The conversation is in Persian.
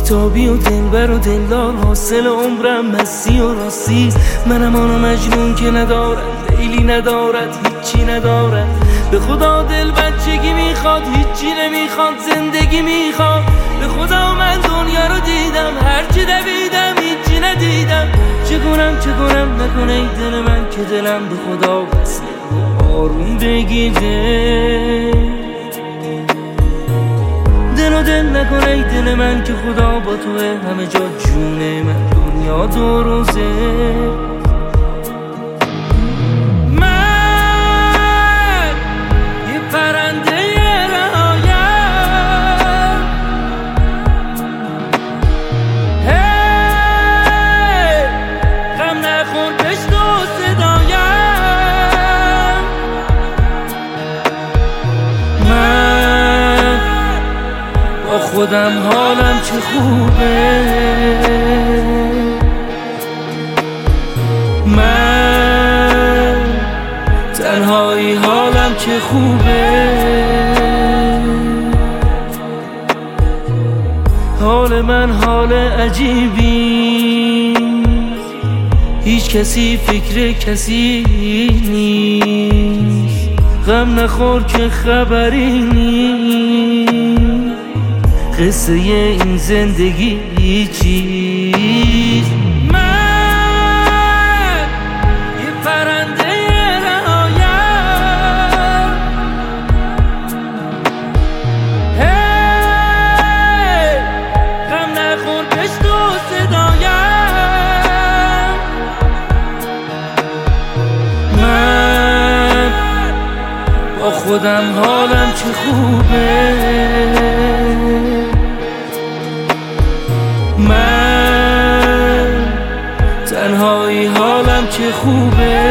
بیتابی و دلبر و دلدار، حاصل عمرم مستی و راستی. منم آن مجنون که ندارد لیلی، ندارد هیچی ندارد. به خدا دل بچگی میخواد، هیچی نمیخواد، زندگی میخواد. به خدا من دنیا رو دیدم، هرچی دویدم هیچی ندیدم. چه کنم نکنه ای دل من، که دلم به خدا وصله و آروم بگیره. دل نکنه ای دل من، که خدا با توه همه جا جونه من، دنیا دو روزه. من یه پرنده رهایم، هی غم نخور بشنو صدایم. من با خودم حالم چه خوبه، من تنهایی حالم چه خوبه. حال من حال عجیبی، هیچ کسی فکر کسی نیست. غم نخور که خبری نیست، قصه این زندگی چیست. من یه پرنده رهایم، هی غم نخور بشنو صدایم. من با خودم حالم چه خوبه، من تنهایی حالم چه خوبه.